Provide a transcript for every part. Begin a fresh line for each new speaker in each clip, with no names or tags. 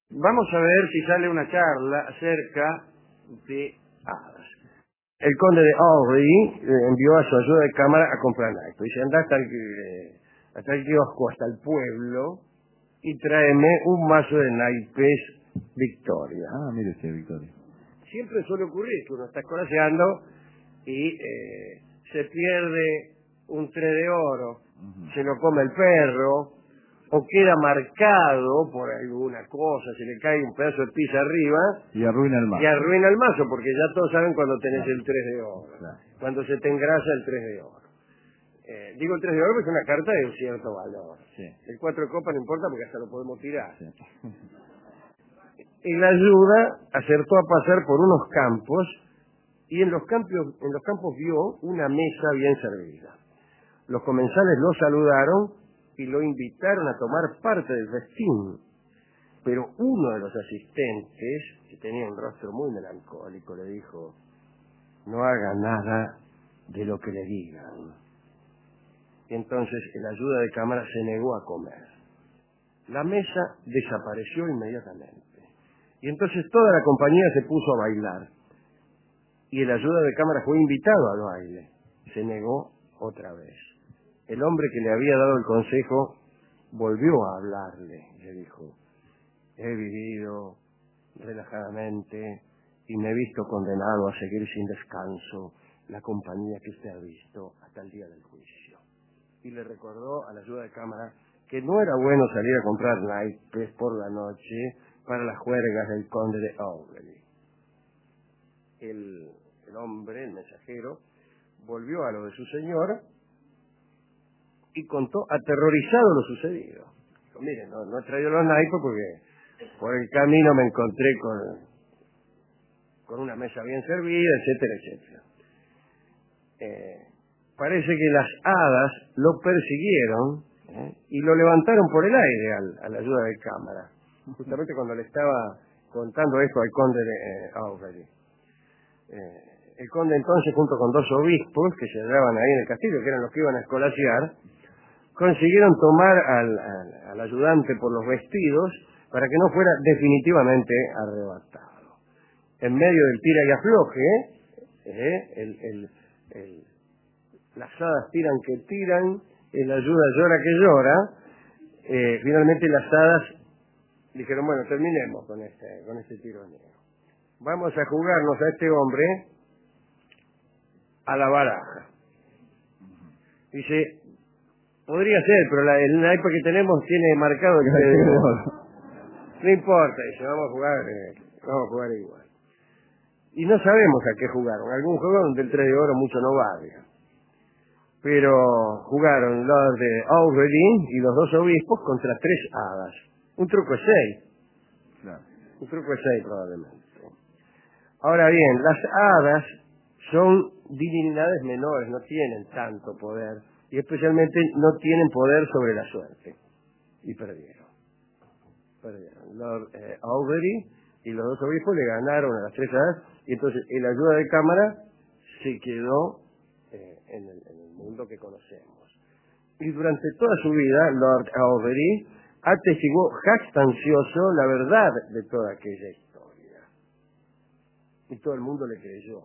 Vamos a ver si sale una charla acerca de hadas. El conde de Aubrey envió a su ayuda de cámara a comprar naipes. Dice, anda hasta el kiosco, hasta el pueblo, y tráeme un mazo de naipes Victoria.
Ah, mire usted, Victoria.
Siempre suele ocurrir que uno está escolaseando y se pierde un 3 de oro, se lo come el perro, o queda marcado por alguna cosa, se le cae un pedazo de pizza arriba
y arruina el mazo.
Y arruina el mazo, porque ya todos saben cuando tenés
Claro.
el 3 de oro,
Claro.
cuando se te engrasa el 3 de oro. Digo el 3 de oro porque es una carta de un cierto valor.
Sí.
El 4 de copa no importa porque hasta lo podemos tirar.
Sí.
Y la ayuda acertó a pasar por unos campos y en los campos vio una mesa bien servida. Los comensales lo saludaron y lo invitaron a tomar parte del festín. Pero uno de los asistentes, que tenía un rostro muy melancólico, le dijo, no haga nada de lo que le digan. Y entonces el ayuda de cámara se negó a comer. La mesa desapareció inmediatamente. Y entonces toda la compañía se puso a bailar. Y el ayuda de cámara fue invitado al baile. Se negó otra vez. El hombre que le había dado el consejo volvió a hablarle. Le dijo, he vivido relajadamente y me he visto condenado a seguir sin descanso la compañía que usted ha visto hasta el día del juicio. Y le recordó a la ayuda de cámara que no era bueno salir a comprar naipes por la noche para las juergas del conde de Aubrey. El hombre, el mensajero, volvió a lo de su señor y contó aterrorizado lo sucedido. Dijo, mire, no he traído los naipes porque por el camino me encontré con una mesa bien servida, etcétera, etcétera. Parece que las hadas lo persiguieron y lo levantaron por el aire a la ayuda de cámara, justamente cuando le estaba contando esto al conde de Aubrey. El conde entonces, junto con 2 obispos que se hallaban ahí en el castillo, que eran los que iban a escolasear, consiguieron tomar al ayudante por los vestidos para que no fuera definitivamente arrebatado. En medio del tira y afloje, las hadas tiran que tiran, el ayuda llora que llora, finalmente las hadas dijeron, bueno, terminemos con este tironeo. Vamos a jugarnos a este hombre a la baraja. Dice, podría ser, pero el naipe que tenemos tiene marcado el 3 de oro. No importa, dice, vamos a jugar igual. Y no sabemos a qué jugaron. Algún juego donde el 3 de oro mucho no valga. Pero jugaron los de Aubrey y los 2 obispos contra 3 hadas. Un truco es 6.
Claro.
Un truco es 6 probablemente. Ahora bien, las hadas son divinidades menores, no tienen tanto poder. Y especialmente no tienen poder sobre la suerte. Y perdieron. Lord Aubrey y los 2 obispos le ganaron a las 3 hadas. Y entonces el ayuda de cámara se quedó en el mundo que conocemos. Y durante toda su vida, Lord Aubrey atestiguó jactancioso la verdad de toda aquella historia. Y todo el mundo le creyó.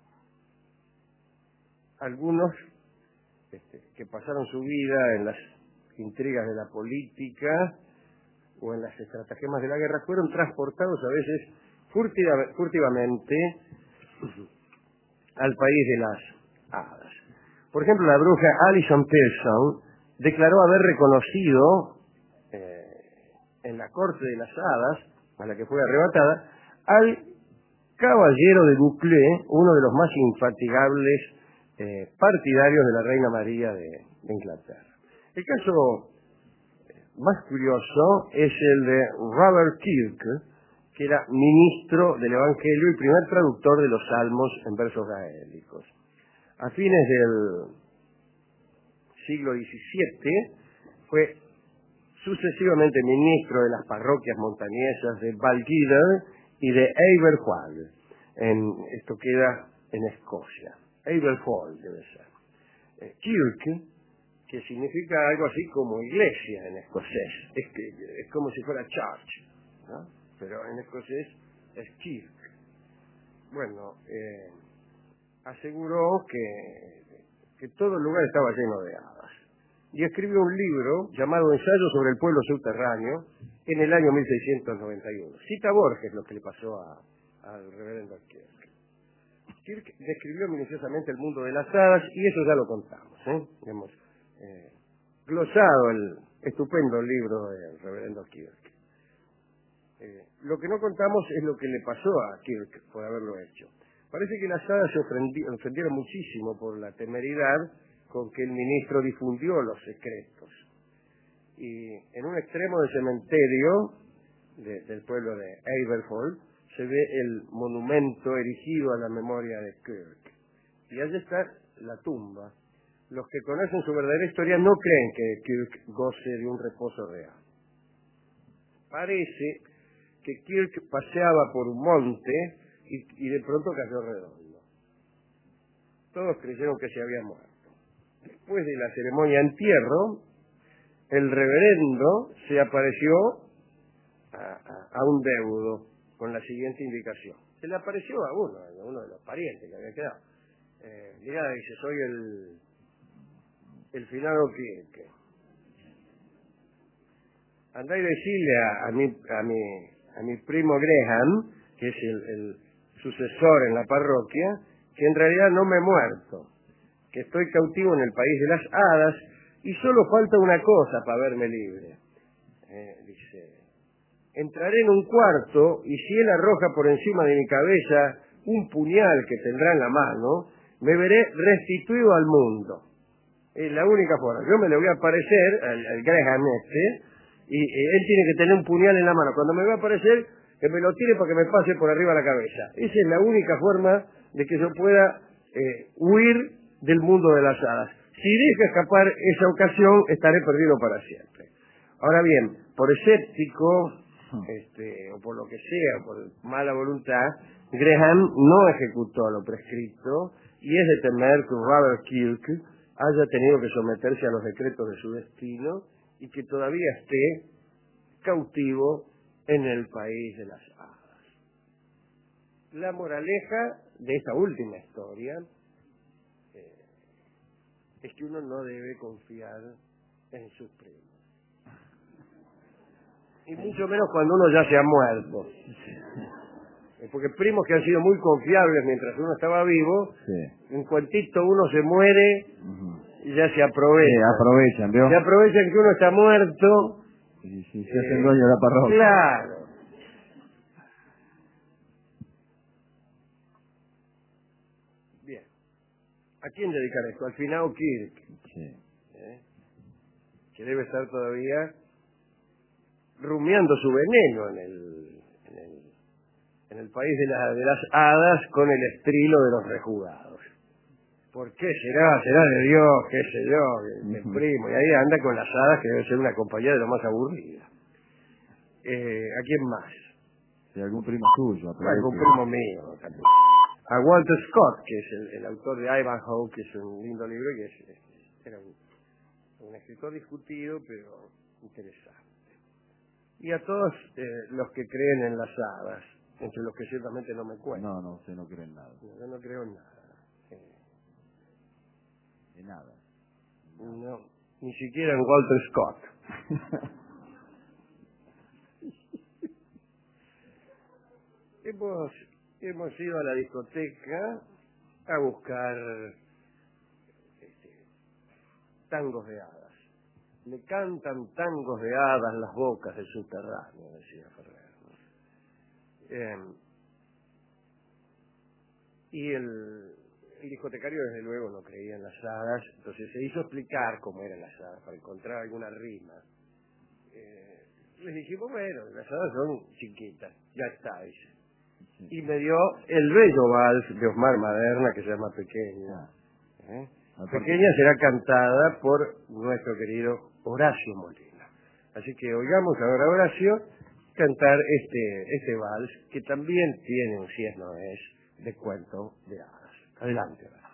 Algunos que pasaron su vida en las intrigas de la política o en las estratagemas de la guerra fueron transportados a veces furtivamente al país de las hadas. Por ejemplo, la bruja Alison Pearson declaró haber reconocido en la corte de las hadas, a la que fue arrebatada, al caballero de Bouclé, uno de los más infatigables partidarios de la reina María de Inglaterra. El caso más curioso es el de Robert Kirk, que era ministro del Evangelio y primer traductor de los Salmos en versos gaélicos. A fines del siglo XVII fue sucesivamente ministro de las parroquias montañesas de Balquhidder y de Aberfoyle. Esto queda en Escocia. Aberfoyle debe ser. Kirk, que significa algo así como iglesia en escocés. Es como si fuera church, ¿no? pero en escocés es Kirk. Bueno, aseguró que todo el lugar estaba lleno de hadas. Y escribió un libro llamado Ensayo sobre el pueblo subterráneo en el año 1691. Cita Borges lo que le pasó al reverendo Kirk. Kirk describió minuciosamente el mundo de las hadas y eso ya lo contamos. Hemos glosado el estupendo libro del reverendo Kirk. Lo que no contamos es lo que le pasó a Kirk por haberlo hecho. Parece que las hadas se ofendieron muchísimo por la temeridad con que el ministro difundió los secretos. Y en un extremo del cementerio del pueblo de Aberfoyle se ve el monumento erigido a la memoria de Kirk. Y allí está la tumba. Los que conocen su verdadera historia no creen que Kirk goce de un reposo real. Parece que Kirk paseaba por un monte y de pronto cayó redondo. Todos creyeron que se había muerto. Después de la ceremonia de entierro, el reverendo se apareció a un deudo con la siguiente indicación. Se le apareció a uno de los parientes que había quedado. Mirá, dice, soy el finado Kirk. Andá y decirle a mi primo Graham, que es el sucesor en la parroquia, que en realidad no me he muerto, que estoy cautivo en el país de las hadas y solo falta una cosa para verme libre. Dice, entraré en un cuarto y si él arroja por encima de mi cabeza un puñal que tendrá en la mano, me veré restituido al mundo. Es la única forma. Yo me le voy a aparecer al Graham y él tiene que tener un puñal en la mano. Cuando me va a aparecer, que me lo tire para que me pase por arriba la cabeza. Esa es la única forma de que yo pueda huir del mundo de las hadas. Si dejo escapar esa ocasión, estaré perdido para siempre. Ahora bien, por escéptico, o por lo que sea, por mala voluntad, Graham no ejecutó lo prescrito y es de temer que Robert Kirk haya tenido que someterse a los decretos de su destino y que todavía esté cautivo en el país de las hadas. La moraleja de esta última historia es que uno no debe confiar en sus primos. Y mucho menos cuando uno ya se ha muerto. Porque primos que han sido muy confiables mientras uno estaba vivo, en cuantito uno se muere y ya se aprovechan.
Aprovechan, ¿vio?
Se aprovechan que uno está muerto.
Y se hacen dueño de la parroquia.
Claro. Bien. ¿A quién dedicar esto? Al finado Kirk.
Sí.
Que debe estar todavía rumiando su veneno en el país de las hadas con el estrilo de los rejugados. ¿Por qué será? ¿Será de Dios? ¿Qué sé yo? El primo. Y ahí anda con las hadas, que debe ser una compañía de lo más aburrida. ¿A quién más?
De algún primo suyo.
Algún primo mío. También. A Walter Scott, que es el autor de Ivanhoe, que es un lindo libro y era un escritor discutido, pero interesante. Y a todos los que creen en las hadas, entre los que ciertamente no me cuento.
No, usted no cree en nada.
Yo no creo en nada.
En nada.
No, ni siquiera en Walter Scott. Hemos ido a la discoteca a buscar tangos de hadas. Le cantan tangos de hadas las bocas del subterráneo, decía Ferrer. Y el discotecario desde luego no creía en las hadas, entonces se hizo explicar cómo eran las hadas para encontrar alguna rima. Les dijimos, bueno, las hadas son chiquitas, ya está, dice. Y me dio el bello vals de Osmar Maderna que se llama Pequeña. Pequeña será cantada por nuestro querido Horacio Molina. Así que oigamos ahora a Horacio cantar este vals que también tiene un si es no es de cuento de hadas. Adelante, Horacio.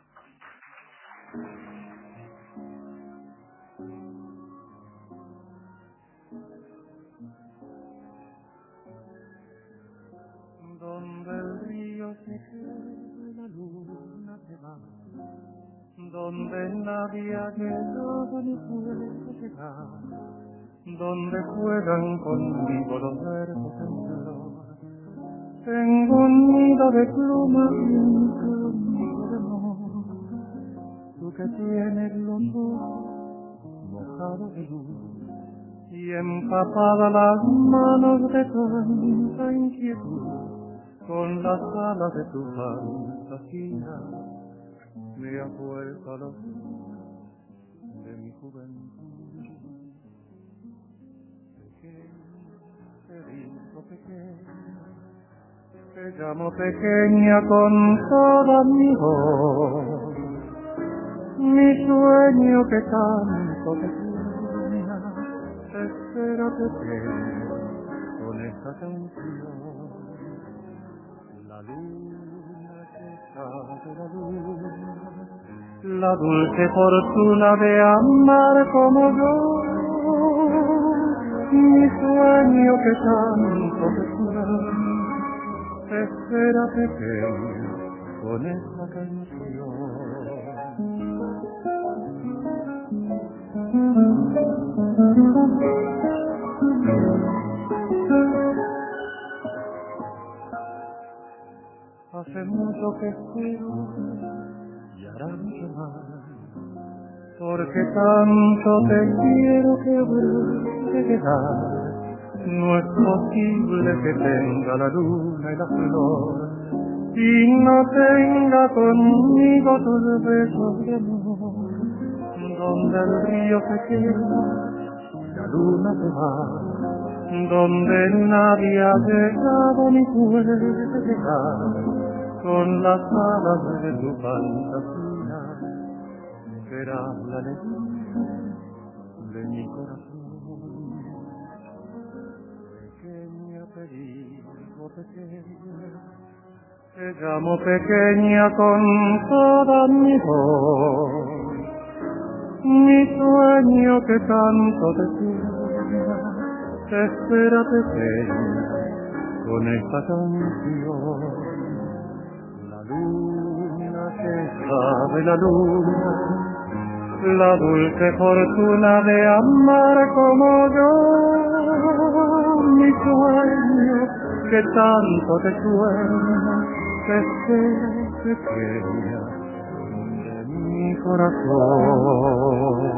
donde el río se queda y la luna se va, donde nadie ha llegado ni puede llegar, donde juegan conmigo los versos en flor. Tengo un nido de plumas y un campo de amor, tú que tienes los ojos mojados de luz y empapadas las manos de tanta inquietud, con las alas de tu fantasía me ha vuelto a los días de mi juventud. Pequeña, te digo pequeña, te llamo pequeña con toda mi voz, mi sueño que tanto te sueña, te espera pequeña con esta canción. La luna que sabe la luna, la dulce fortuna de amar como yo, mi sueño que tanto te sueña, te espera pequeña con esta canción. Hace mucho que espero y hará mucho más, porque tanto te quiero que vuelve a quedar. No es posible que tenga la luna y la flor y no tenga conmigo tus besos de amor, donde el río se queda y la luna se va, donde nadie ha llegado ni puede llegar, con las alas de tu fantasía será la alegría de mi corazón. Pequeña, te digo pequeña, te llamo pequeña con toda mi voz, mi sueño que tanto te sueña, te espera pequeña con esta canción. La luna que sabe la luna, la dulce fortuna de amar como yo, mi sueño que tanto te sueña, te espera pequeña de mi corazón.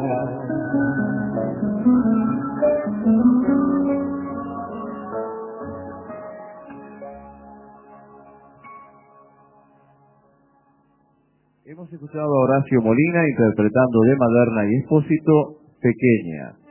Hemos escuchado a Horacio Molina interpretando de Maderna y Espósito, Pequeña.